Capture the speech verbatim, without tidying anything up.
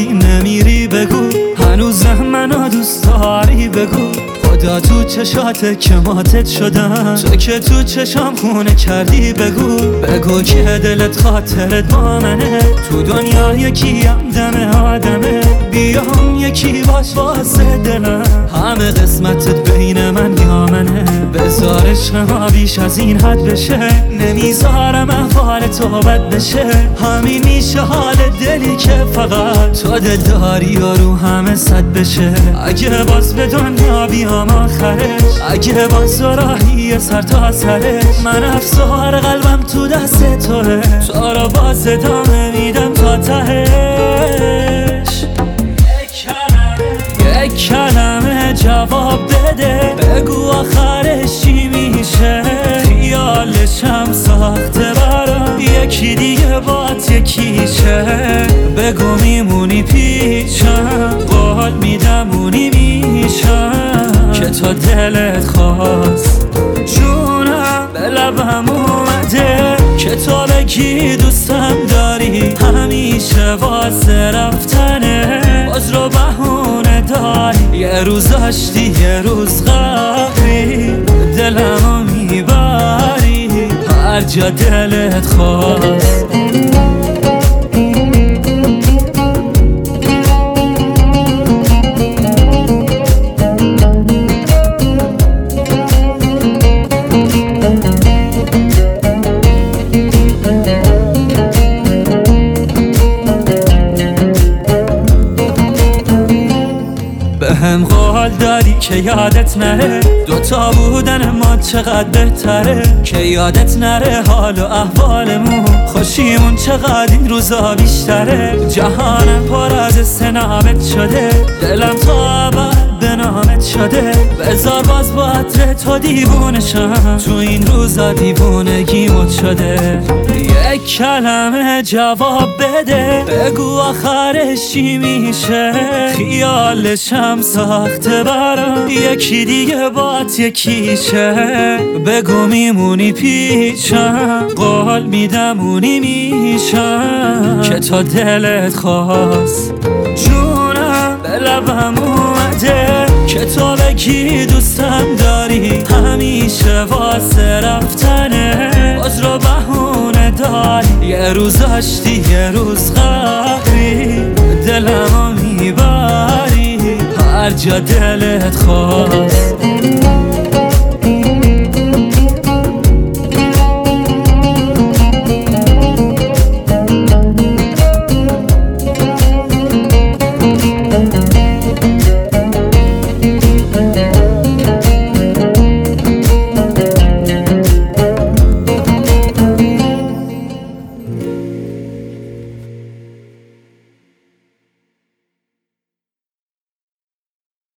ولی نمیری بگو هنوزم منو دوست داری بگو خدا تو چشاته که ماتت شدم تو که تو چشام خونه کردی بگو بگو که دلت خاطرت با منه تو دنیا یکیم دم آدمه بیام یکی باش واسه دلم همه قسمتت بین من یا منه بذار عشق ما بیش از این حد بشه نمیذارم احوال تو بد بشه همین میشه حال دلی که فقط تو دل داری و رو همه صد بشه اگه باز به دنیا بیام آخرش اگه باز راهی سر تا سرش من افسار قلبم تو دست توه تو را باز ادامه میدم تا تهش یک کلمه جواب بده بگو آخرش چی میشه خیالشم ساخته برام یکی دیگه بات یکیشه بگو میمونی پیشم قول میدم اونی میشم که تا دلت خواست جونم به لبم اومده که تو بگی دوستم داری همیشه واسه رفتنه باز رو بهونه داری یه روز داشتی یه روز غفری دلمو میبری هر جا دلت خواست هم قول داری که یادت نره دوتا بودن ما چقدر بهتره که یادت نره حال و احوالمون خوشیمون چقدر این روزا بیشتره جهانم پر از سنابت شده دلم تا ابد به نامت شده بذار باز با عطر تو دیوونشم تو این روزا دیوونگیمت شده یک کلمه جواب بده بگو آخرش چی میشه خیالشم ساخته برام یکی دیگه بات یکیشه بگو میمونی پیشم قول میدم اونی میشم که تا دلت خواست جونم به لبم اومده که تو بگی دوستم داری همیشه واسه رفتنه باز رو بهونه داری یه روز داشتی یه روز غفری دلمو میبری هر جا دلت خواست